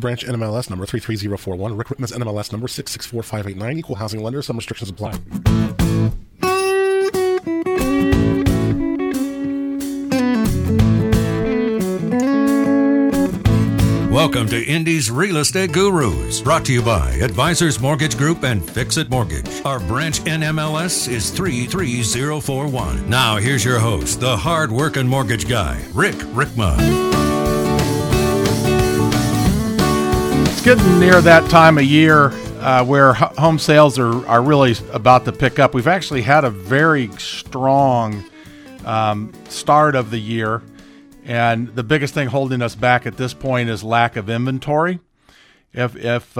Branch NMLS number 33041. Rick Whitman's NMLS number 664589. Equal housing lender. Some restrictions apply. Welcome to Indy's Real Estate Gurus, brought to you by Advisors Mortgage Group and Fix-It Mortgage. Our branch NMLS is 33041. Now here's your host, the hard-working mortgage guy, Rick Rickma. It's getting near that time of year where home sales are really about to pick up. We've actually had a very strong start of the year. And the biggest thing holding us back at this point is lack of inventory. If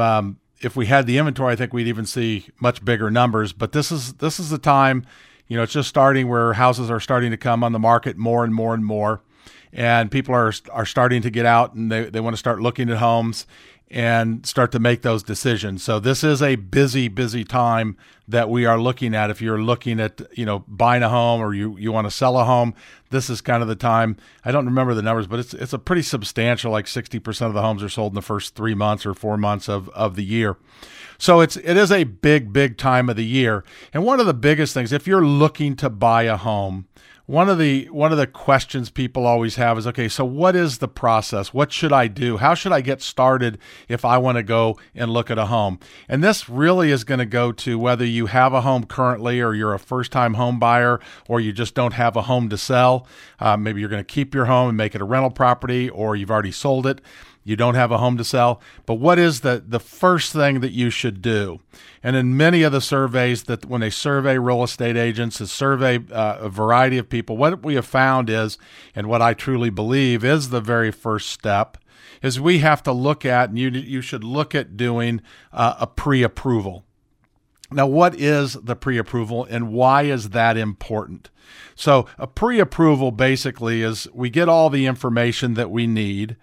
we had the inventory, I think we'd even see much bigger numbers. But this is the time, it's just starting where houses are starting to come on the market more and more and more, and people are starting to get out and they want to start looking at homes and start to make those decisions. So this is a busy time that we are looking at. If you're looking at, buying a home or you want to sell a home, this is kind of the time. I don't remember the numbers, but it's a pretty substantial, like 60% of the homes are sold in the first 3 months or 4 months of the year. So it is a big time of the year. And one of the biggest things, if you're looking to buy a home, one of the questions people always have is, okay, so what is the process? What should I do? How should I get started if I want to go and look at a home? And this really is going to go to whether you have a home currently or you're a first-time home buyer or you just don't have a home to sell. Maybe you're going to keep your home and make it a rental property, or you've already sold it. You don't have a home to sell. But what is the first thing that you should do? And in many of the surveys that when they survey real estate agents, they survey a variety of people, what we have found is, and what I truly believe is the very first step, is we have to look at, and you should look at doing a pre-approval. Now, what is the pre-approval and why is that important? So a pre-approval basically is we get all the information that we need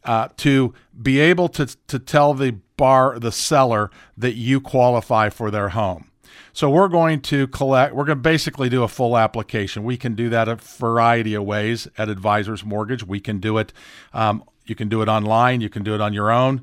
to be able to tell the seller that you qualify for their home. So we're going to basically do a full application. We can do that a variety of ways at Advisors Mortgage. We can do it, you can do it online, you can do it on your own,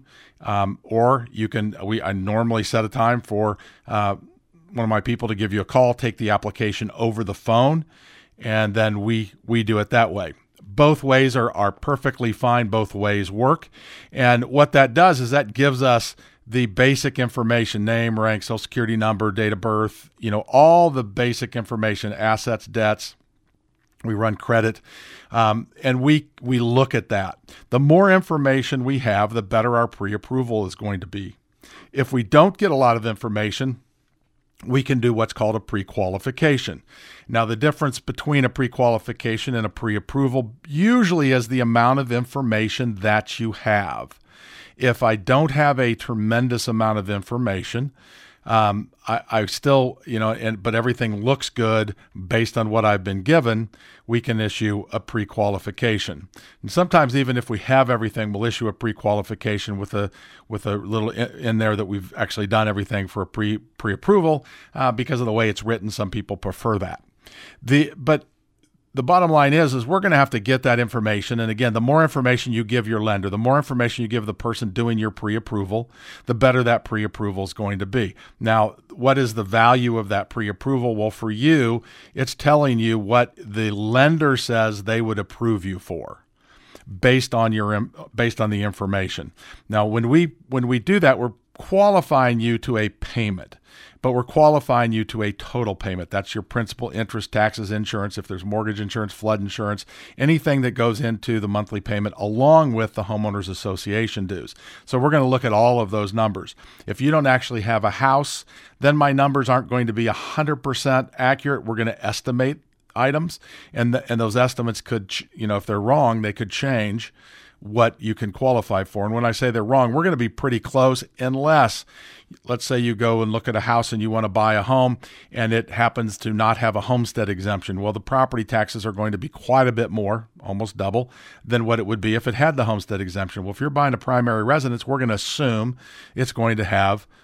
or I normally set a time for one of my people to give you a call, take the application over the phone, and then we do it that way. Both ways are perfectly fine. Both ways work. And what that does is that gives us the basic information, name, rank, social security number, date of birth, all the basic information, assets, debts. We run credit, and we look at that. The more information we have, the better our pre-approval is going to be. If we don't get a lot of information, we can do what's called a pre-qualification. Now, the difference between a pre-qualification and a pre-approval usually is the amount of information that you have. If I don't have a tremendous amount of information, I still, but everything looks good based on what I've been given, we can issue a pre-qualification. And sometimes even if we have everything, we'll issue a pre-qualification with a little in there that we've actually done everything for a pre-approval because of the way it's written. Some people prefer that. But the bottom line is we're going to have to get that information. And again, the more information you give your lender, the more information you give the person doing your pre-approval, the better that pre-approval is going to be. Now, what is the value of that pre-approval? Well, for you, it's telling you what the lender says they would approve you for based on the information. Now, when we do that, we're qualifying you to a payment, but we're qualifying you to a total payment. That's your principal, interest, taxes, insurance, if there's mortgage insurance, flood insurance, anything that goes into the monthly payment along with the homeowners association dues. So we're going to look at all of those numbers. If you don't actually have a house, then my numbers aren't going to be 100% accurate. We're going to estimate items, and those estimates could, if they're wrong, they could change what you can qualify for. And when I say they're wrong, we're going to be pretty close unless, let's say you go and look at a house and you want to buy a home and it happens to not have a homestead exemption. Well, the property taxes are going to be quite a bit more, almost double, than what it would be if it had the homestead exemption. Well, if you're buying a primary residence, we're going to assume it's going to have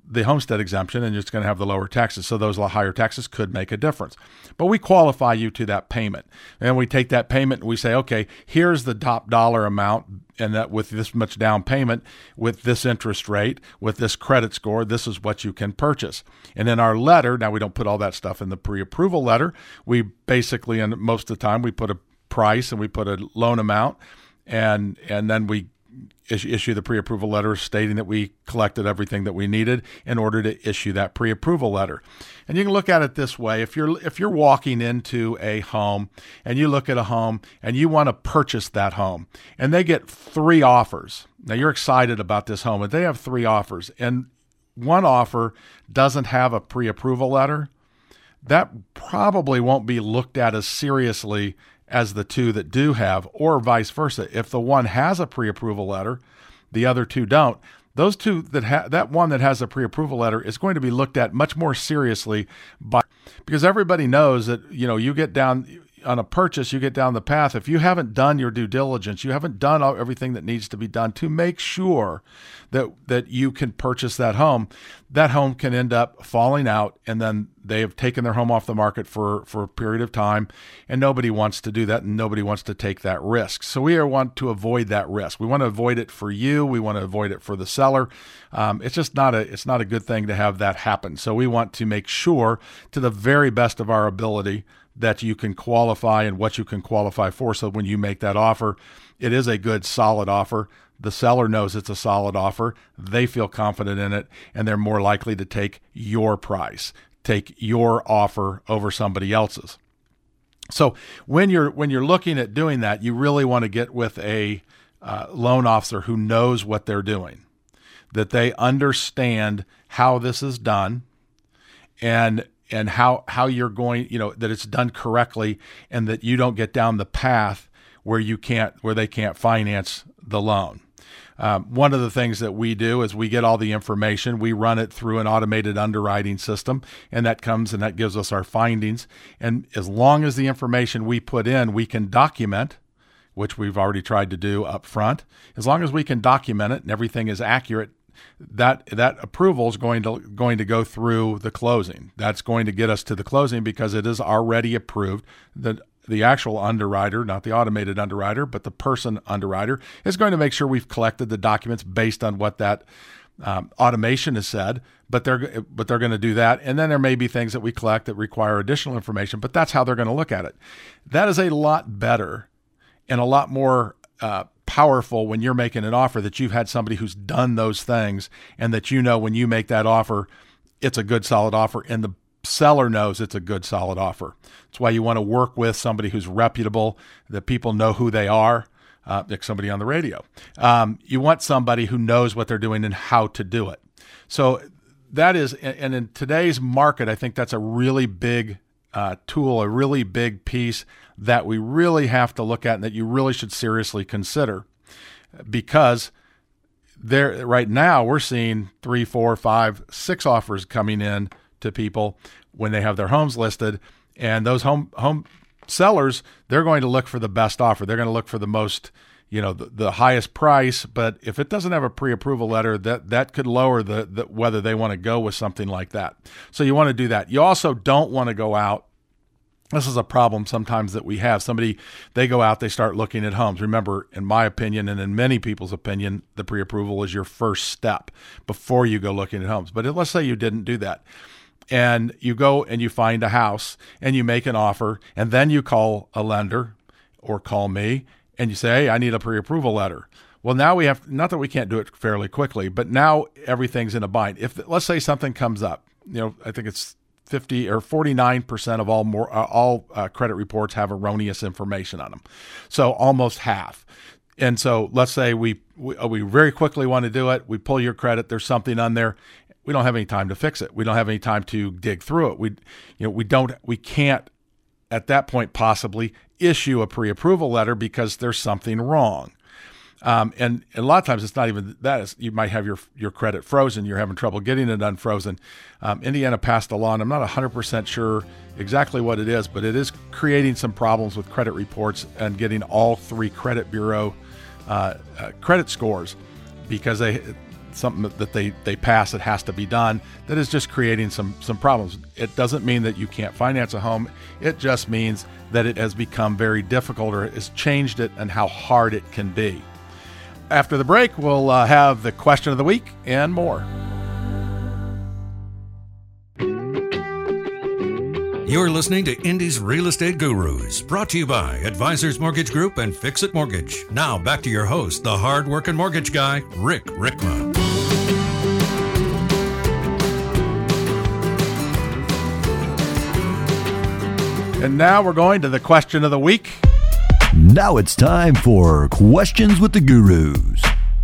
the homestead exemption, and it's going to have the lower taxes. So those higher taxes could make a difference. But we qualify you to that payment. And we take that payment and we say, okay, here's the top dollar amount, and that with this much down payment, with this interest rate, with this credit score, this is what you can purchase. And in our letter, now we don't put all that stuff in the pre-approval letter. We basically, and most of the time, we put a price and we put a loan amount, and then we issue the pre-approval letter stating that we collected everything that we needed in order to issue that pre-approval letter. And you can look at it this way. If you're walking into a home and you look at a home and you want to purchase that home, and they get 3 offers. Now you're excited about this home, and they have 3 offers, and one offer doesn't have a pre-approval letter, that probably won't be looked at as seriously as the 2 that do have, or vice versa. If the one has a pre-approval letter, the other 2 don't, those 2 that one that has a pre-approval letter is going to be looked at much more seriously because everybody knows that, you get down on a purchase, you get down the path. If you haven't done your due diligence, you haven't done everything that needs to be done to make sure that you can purchase that home can end up falling out, and then they have taken their home off the market for a period of time, and nobody wants to do that, and nobody wants to take that risk. So we want to avoid that risk. We want to avoid it for you. We want to avoid it for the seller. It's just not a good thing to have that happen. So we want to make sure, to the very best of our ability, that you can qualify and what you can qualify for. So when you make that offer, it is a good, solid offer. The seller knows it's a solid offer. They feel confident in it, and they're more likely to take your price, take your offer over somebody else's. So when you're looking at doing that, you really want to get with a loan officer who knows what they're doing, that they understand how this is done, and how you're going, that it's done correctly, and that you don't get down the path where they can't finance the loan. One of the things that we do is we get all the information, we run it through an automated underwriting system, and that gives us our findings. And as long as the information we put in, we can document, which we've already tried to do up front, as long as we can document it and everything is accurate, that approval is going to go through the closing. That's going to get us to the closing because it is already approved. The actual underwriter, not the automated underwriter, but the person underwriter, is going to make sure we've collected the documents based on what that automation has said. But they're going to do that, and then there may be things that we collect that require additional information. But that's how they're going to look at it. That is a lot better and a lot more powerful when you're making an offer, that you've had somebody who's done those things, and that when you make that offer, it's a good, solid offer, and the seller knows it's a good, solid offer. That's why you want to work with somebody who's reputable, that people know who they are, like somebody on the radio. You want somebody who knows what they're doing and how to do it. So that is, and in today's market, I think that's a really big tool, a really big piece that we really have to look at and that you really should seriously consider, because right now we're seeing 3, 4, 5, 6 offers coming in to people when they have their homes listed, and those home sellers, they're going to look for the best offer. They're going to look for the most, the highest price. But if it doesn't have a pre-approval letter, that could lower the whether they want to go with something like that. So you want to do that. You also don't want to go out. This is a problem sometimes that we have. They go out, they start looking at homes. Remember, in my opinion, and in many people's opinion, the pre-approval is your first step before you go looking at homes. But let's say you didn't do that, and you go and you find a house and you make an offer, and then you call a lender or call me and you say, hey, I need a pre-approval letter. Well, now we have, not that we can't do it fairly quickly, but now everything's in a bind. If, let's say something comes up, I think it's 50 or 49% of all credit reports have erroneous information on them. So almost half. And so let's say we very quickly want to do it. We pull your credit. There's something on there. We don't have any time to fix it. We don't have any time to dig through it. We can't at that point possibly issue a pre-approval letter because there's something wrong. And a lot of times it's not even that. You might have your credit frozen. You're having trouble getting it unfrozen. Indiana passed a law, and I'm not 100% sure exactly what it is, but it is creating some problems with credit reports and getting all 3 credit bureau credit scores, because something that they pass that has to be done that is just creating some problems. It doesn't mean that you can't finance a home. It just means that it has become very difficult, or has changed it and how hard it can be. After the break, we'll have the question of the week and more. You're listening to Indy's Real Estate Gurus, brought to you by Advisors Mortgage Group and Fix It Mortgage. Now back to your host, the hard-working mortgage guy, Rick Rickma. And now we're going to the question of the week. Now it's time for Questions with the Gurus.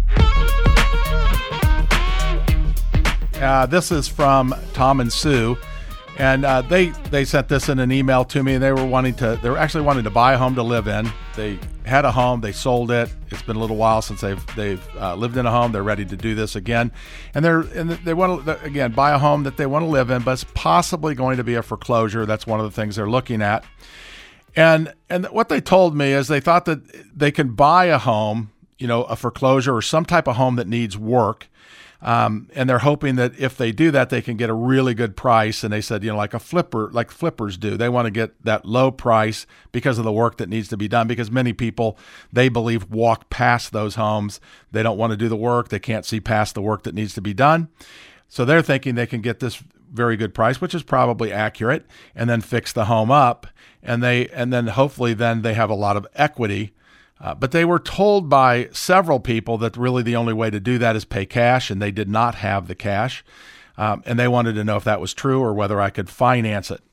This is from Tom and Sue. And they sent this in an email to me, and they were actually wanting to buy a home to live in. They had a home, they sold it. It's been a little while since they've lived in a home. They're ready to do this again, and they want to again buy a home that they want to live in, but it's possibly going to be a foreclosure. That's one of the things they're looking at. And what they told me is they thought that they can buy a home, a foreclosure or some type of home that needs work. And they're hoping that if they do that, they can get a really good price. And they said, like flippers do. They want to get that low price because of the work that needs to be done, because many people, they believe, walk past those homes. They don't want to do the work. They can't see past the work that needs to be done. So they're thinking they can get this very good price, which is probably accurate, and then fix the home up. And then hopefully then they have a lot of equity. But they were told by several people that really the only way to do that is pay cash, and they did not have the cash. And they wanted to know if that was true or whether I could finance it.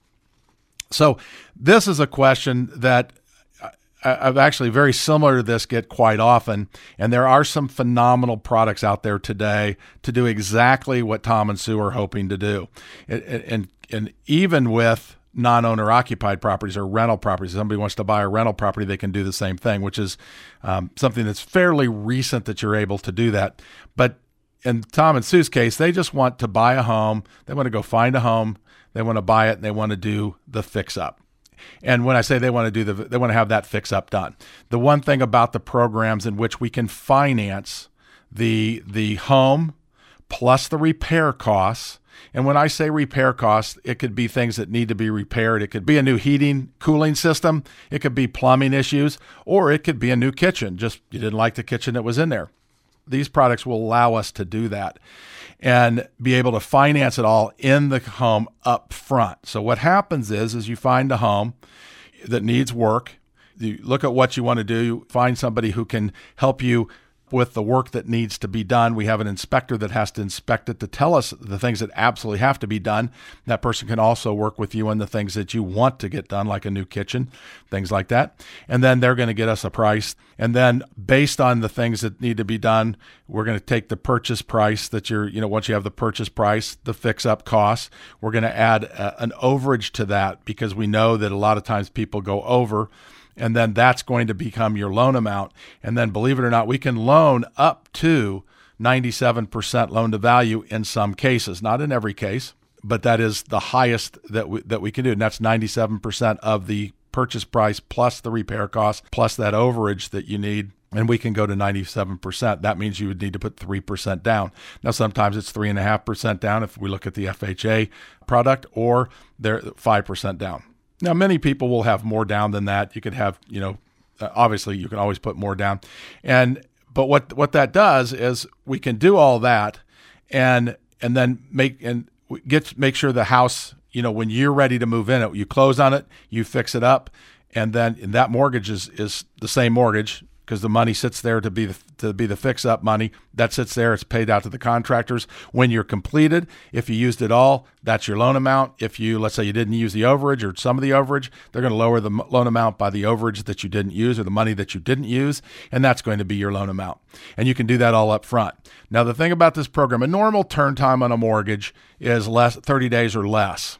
So this is a question that I've actually very similar to this get quite often. And there are some phenomenal products out there today to do exactly what Tom and Sue are hoping to do. And even with non-owner occupied properties or rental properties. If somebody wants to buy a rental property, they can do the same thing, which is something that's fairly recent that you're able to do that. But in Tom and Sue's case, they just want to buy a home. They want to go find a home. They want to buy it, and they want to do the fix up. And when I say they want to they want to have that fix up done. The one thing about the programs in which we can finance the home plus the repair costs. And when I say repair costs, it could be things that need to be repaired. It could be a new heating, cooling system. It could be plumbing issues, or it could be a new kitchen. Just you didn't like the kitchen that was in there. These products will allow us to do that and be able to finance it all in the home up front. So what happens is you find a home that needs work. You look at what you want to do. You find somebody who can help you with the work that needs to be done. We have an inspector that has to inspect it to tell us the things that absolutely have to be done. That person can also work with you on the things that you want to get done, like a new kitchen, things like that. And then they're going to get us a price. And then based on the things that need to be done, we're going to take the purchase price that once you have the purchase price, the fix up costs, we're going to add an overage to that, because we know that a lot of times people go over. And then that's going to become your loan amount. And then, believe it or not, we can loan up to 97% loan to value in some cases, not in every case, but that is the highest that we can do. And that's 97% of the purchase price plus the repair cost plus that overage that you need. And we can go to 97%. That means you would need to put 3% down. Now, sometimes it's 3.5% down if we look at the FHA product, or they're 5% down. Now, many people will have more down than that. You could have, obviously you can always put more down. But what that does is we can do all that and then make sure the house, when you're ready to move in it, you close on it, you fix it up, and that mortgage is the same mortgage, because the money sits there to be the fix-up money. That sits there. It's paid out to the contractors. When you're completed, if you used it all, that's your loan amount. If let's say you didn't use the overage or some of the overage, they're going to lower the loan amount by the overage that you didn't use or the money that you didn't use, and that's going to be your loan amount. And you can do that all up front. Now, the thing about this program, a normal turn time on a mortgage is 30 days or less.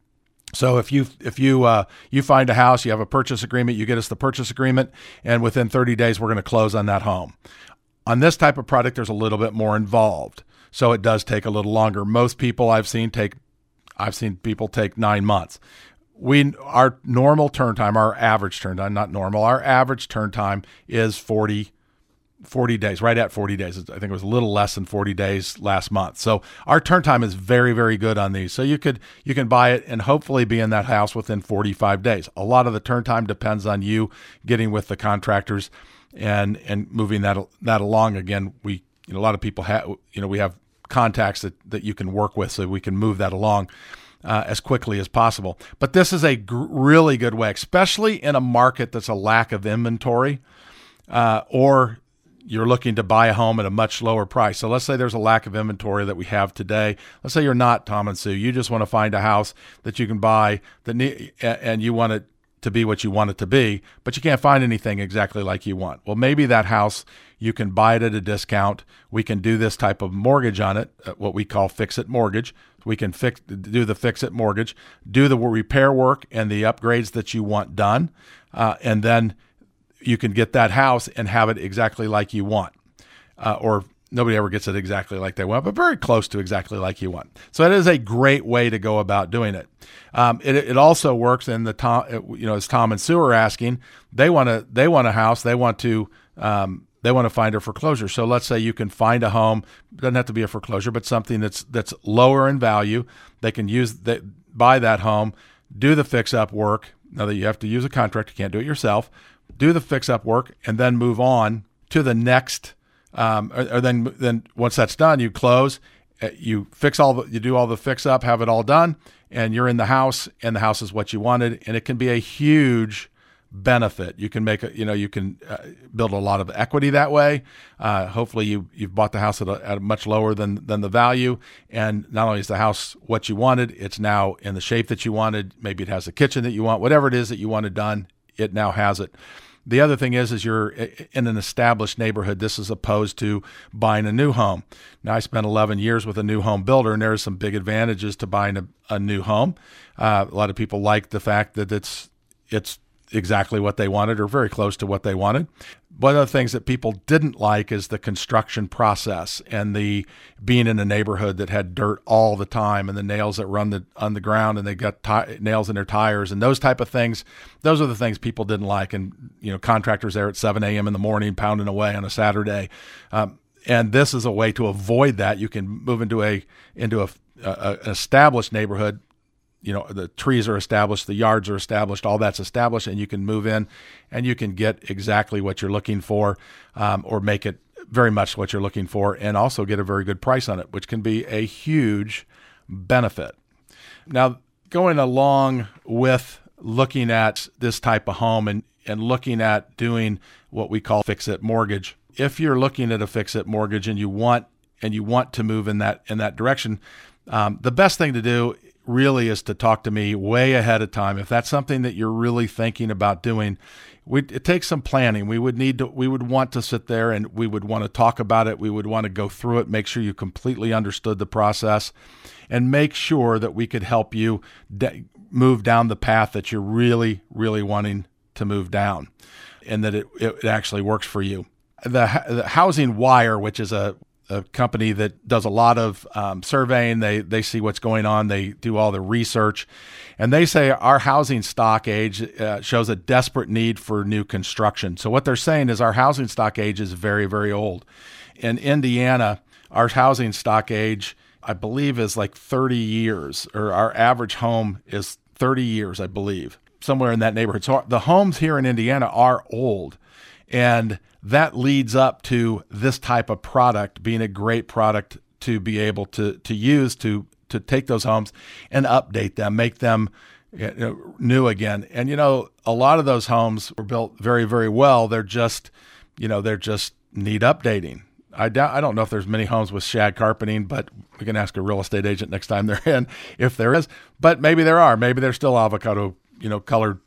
So if you find a house, you have a purchase agreement, you get us the purchase agreement, and within 30 days, we're going to close on that home. On this type of product, there's a little bit more involved. So it does take a little longer. Most people I've seen people take 9 months. Our normal turn time, our average turn time, not normal, our average turn time is 40 40 days, right at 40 days. I think it was a little less than 40 days last month. So our turn time is very, very good on these. So you can buy it and hopefully be in that house within 45 days. A lot of the turn time depends on you getting with the contractors and moving that along. Again, a lot of people have, we have contacts that you can work with, so we can move that along as quickly as possible. But this is a really good way, especially in a market that's a lack of inventory, or you're looking to buy a home at a much lower price. So let's say there's a lack of inventory that we have today. Let's say you're not Tom and Sue. You just want to find a house that you can buy and you want it to be what you want it to be, but you can't find anything exactly like you want. Well, maybe that house, you can buy it at a discount. We can do this type of mortgage on it, what we call fix-it mortgage. We can do the fix-it mortgage, do the repair work and the upgrades that you want done, and then you can get that house and have it exactly like you want. Or nobody ever gets it exactly like they want, but very close to exactly like you want. So it is a great way to go about doing it. It also works in as Tom and Sue are asking, they want a house, they want to find a foreclosure. So let's say you can find a home, doesn't have to be a foreclosure, but something that's lower in value. They can buy that home, do the fix-up work. Now that you have to use a contractor, you can't do it yourself. Do the fix-up work and then move on to the next. Then once that's done, you close, you do all the fix-up, have it all done, and you're in the house, and the house is what you wanted, and it can be a huge benefit. You can build a lot of equity that way. Hopefully you've bought the house at a much lower than the value, and not only is the house what you wanted, it's now in the shape that you wanted. Maybe it has the kitchen that you want. Whatever it is that you wanted done, it now has it. The other thing is you're in an established neighborhood. This is opposed to buying a new home. Now, I spent 11 years with a new home builder, and there's some big advantages to buying a new home. A lot of people like the fact that it's exactly what they wanted or very close to what they wanted. One of the things that people didn't like is the construction process and the being in a neighborhood that had dirt all the time and the nails that run on the ground, and they got nails in their tires and those type of things. Those are the things people didn't like. And, contractors there at 7 a.m. in the morning pounding away on a Saturday. And this is a way to avoid that. You can move into an established neighborhood. The trees are established, the yards are established, all that's established, and you can move in and you can get exactly what you're looking for, or make it very much what you're looking for, and also get a very good price on it, which can be a huge benefit. Now, going along with looking at this type of home and looking at doing what we call fix-it mortgage, if you're looking at a fix-it mortgage and you want to move in that direction, the best thing to do really is to talk to me way ahead of time. If that's something that you're really thinking about doing, it takes some planning. We would want to sit there and we would want to talk about it. We would want to go through it, make sure you completely understood the process, and make sure that we could help you move down the path that you're really, really wanting to move down, and that it actually works for you. The Housing Wire, which is a company that does a lot of surveying. They see what's going on. They do all the research. And they say our housing stock age shows a desperate need for new construction. So what they're saying is our housing stock age is very, very old. In Indiana, our housing stock age, I believe, is like 30 years, or our average home is 30 years, I believe, somewhere in that neighborhood. So the homes here in Indiana are old. And that leads up to this type of product being a great product to be able to use to take those homes and update them, make them new again. And, a lot of those homes were built very, very well. They're just need updating. I don't know if there's many homes with shag carpeting, but we can ask a real estate agent next time they're in if there is. But maybe there are. Maybe there's still avocado, colored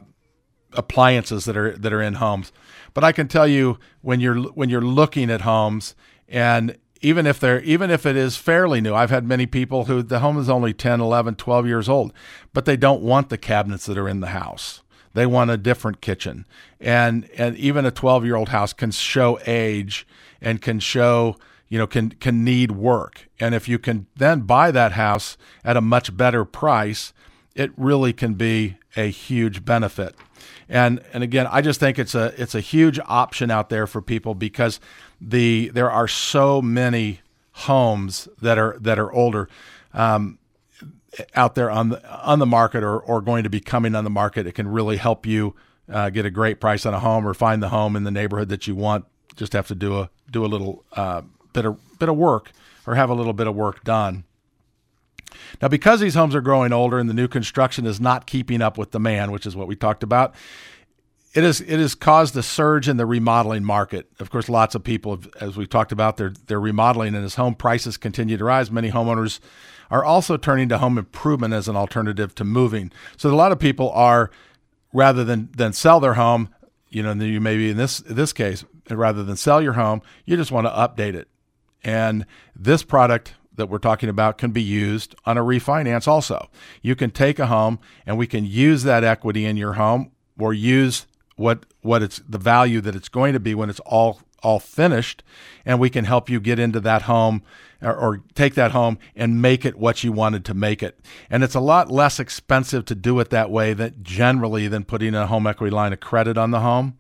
appliances that are in homes. But I can tell you when you're looking at homes, and even if it is fairly new, I've had many people who the home is only 10, 11, 12 years old, but they don't want the cabinets that are in the house. They want a different kitchen. And even a 12-year-old house can show age and can show, can need work. And if you can then buy that house at a much better price, it really can be a huge benefit. And again, I just think it's a huge option out there for people because there are so many homes that are older out there on the market or going to be coming on the market. It can really help you get a great price on a home or find the home in the neighborhood that you want. Just have to do a little bit of work or have a little bit of work done. Now, because these homes are growing older and the new construction is not keeping up with demand, which is what we talked about, it has caused a surge in the remodeling market. Of course, lots of people, as we've talked about, they're remodeling, and as home prices continue to rise, many homeowners are also turning to home improvement as an alternative to moving. So a lot of people are, rather than sell their home, you maybe in this case, rather than sell your home, you just want to update it. And this product that we're talking about can be used on a refinance also. You can take a home and we can use that equity in your home or use what it's the value that it's going to be when it's all finished, and we can help you get into that home or take that home and make it what you wanted to make it. And it's a lot less expensive to do it that way than putting a home equity line of credit on the home.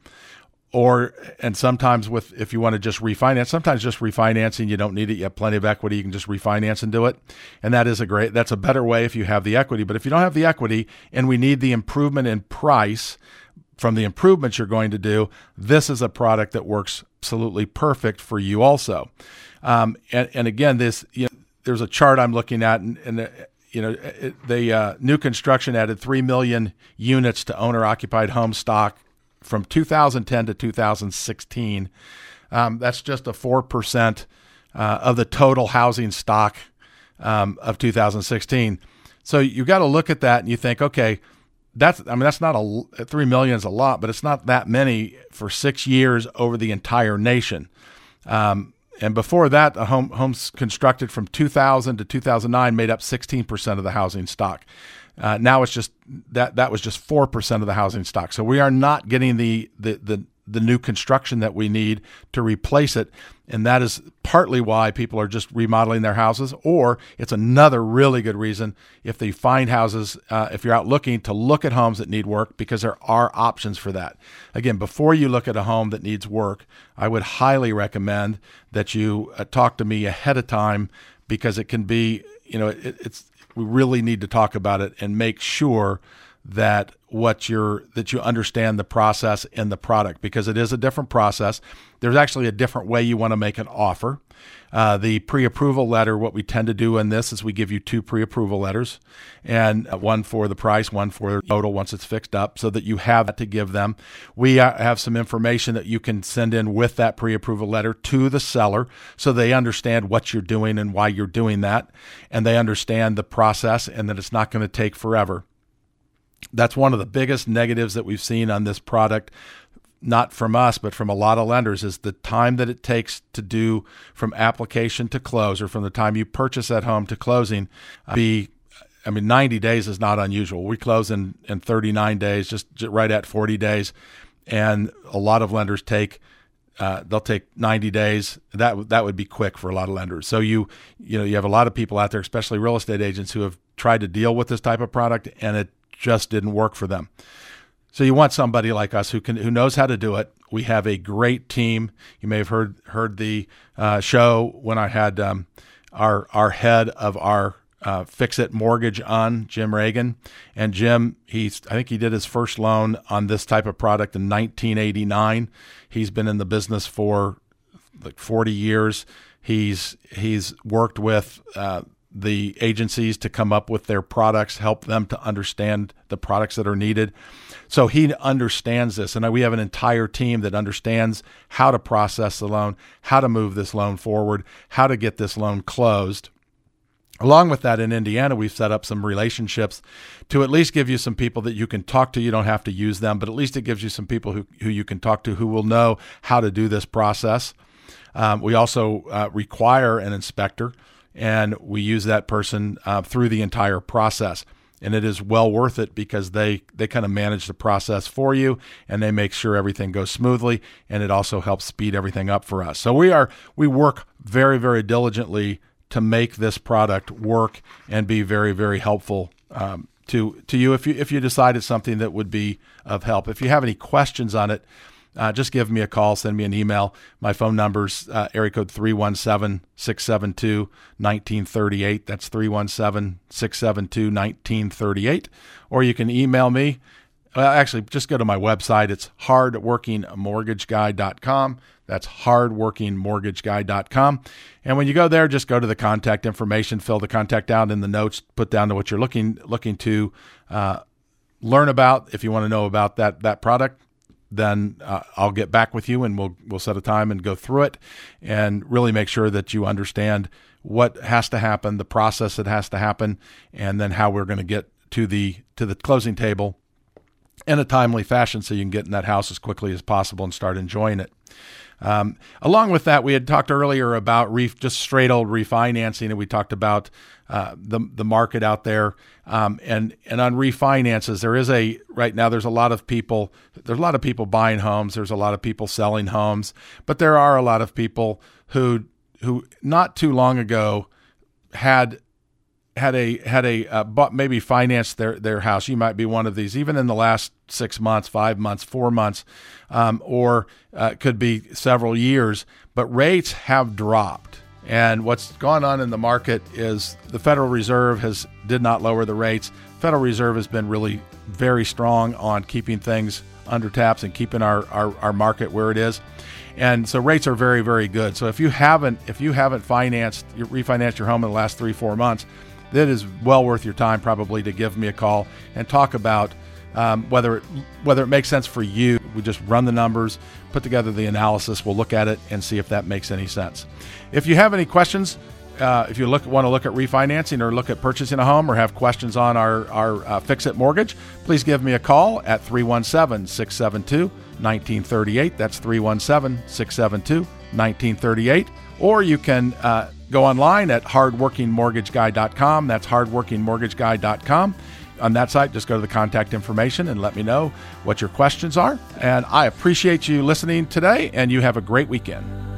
And sometimes if you want to just refinance, sometimes just refinancing, you don't need it. You have plenty of equity. You can just refinance and do it. And that's a better way if you have the equity. But if you don't have the equity and we need the improvement in price from the improvements you're going to do, this is a product that works absolutely perfect for you also. And again, there's a chart I'm looking at, and the new construction added 3 million units to owner-occupied home stock from 2010 to 2016. That's just a 4% of the total housing stock of 2016. So you got to look at that and you think, okay, that's not 3 million is a lot, but it's not that many for 6 years over the entire nation. And before that, homes constructed from 2000 to 2009 made up 16% of the housing stock. Now it's just that was just 4% of the housing stock. So we are not getting the new construction that we need to replace it. And that is partly why people are just remodeling their houses, or it's another really good reason if they find houses, if you're out looking, to look at homes that need work, because there are options for that. Again, before you look at a home that needs work, I would highly recommend that you talk to me ahead of time, because it can be, we really need to talk about it and make sure that you understand the process and the product, because it is a different process. There's actually a different way you want to make an offer. The pre-approval letter, what we tend to do in this is we give you 2 pre-approval letters, and one for the price, one for the total once it's fixed up, so that you have that to give them. We have some information that you can send in with that pre-approval letter to the seller, so they understand what you're doing and why you're doing that, and they understand the process and that it's not going to take forever. That's one of the biggest negatives that we've seen on this product, not from us, but from a lot of lenders, is the time that it takes to do from application to close, or from the time you purchase that home to closing. 90 days is not unusual. We close in 39 days, just right at 40 days. And a lot of lenders they'll take 90 days. That would be quick for a lot of lenders. So you have a lot of people out there, especially real estate agents, who have tried to deal with this type of product, and it just didn't work for them. So you want somebody like us who knows how to do it. We have a great team. You may have heard the show when I had our head of our Fix-It Mortgage on, Jim Reagan. And Jim, I think he did his first loan on this type of product in 1989. He's been in the business for like 40 years. He's worked with the agencies to come up with their products, help them to understand the products that are needed. So he understands this. And we have an entire team that understands how to process the loan, how to move this loan forward, how to get this loan closed. Along with that, in Indiana, we've set up some relationships to at least give you some people that you can talk to. You don't have to use them, but at least it gives you some people who you can talk to who will know how to do this process. We also require an inspector, and we use that person through the entire process. And it is well worth it, because they kind of manage the process for you, and they make sure everything goes smoothly, and it also helps speed everything up for us. So we work very, very diligently to make this product work and be very, very helpful to you if you decide it's something that would be of help. If you have any questions on it, just give me a call, send me an email. My phone number's area code 317-672-1938. That's 317-672-1938. Or you can email me. Well, actually, just go to my website. It's hardworkingmortgageguy.com. That's hardworkingmortgageguy.com. And when you go there, just go to the contact information, fill the contact out in the notes, put down to what you're looking to learn about. If you want to know about that product, then I'll get back with you and we'll set a time and go through it and really make sure that you understand what has to happen, the process that has to happen, and then how we're going to get to the closing table in a timely fashion so you can get in that house as quickly as possible and start enjoying it. Along with that, we had talked earlier about just straight old refinancing, and we talked about the market out there. And on refinances, right now there's a lot of people buying homes. There's a lot of people selling homes, but there are a lot of people who not too long ago had maybe financed their house. You might be one of these, even in the last 6 months, 5 months, 4 months, or could be several years, but rates have dropped. And what's gone on in the market is the Federal Reserve did not lower the rates. Federal Reserve has been really very strong on keeping things under taps and keeping our market where it is. And so rates are very, very good. So if you haven't refinanced your home in the last 3-4 months, that is well worth your time probably to give me a call and talk about whether it makes sense for you. We just run the numbers, put together the analysis. We'll look at it and see if that makes any sense. If you have any questions, if you want to look at refinancing or look at purchasing a home or have questions on our Fix-It Mortgage, please give me a call at 317-672-1938. That's 317-672-1938. Or you can go online at hardworkingmortgageguy.com. That's hardworkingmortgageguy.com. On that site, just go to the contact information and let me know what your questions are. And I appreciate you listening today, and you have a great weekend.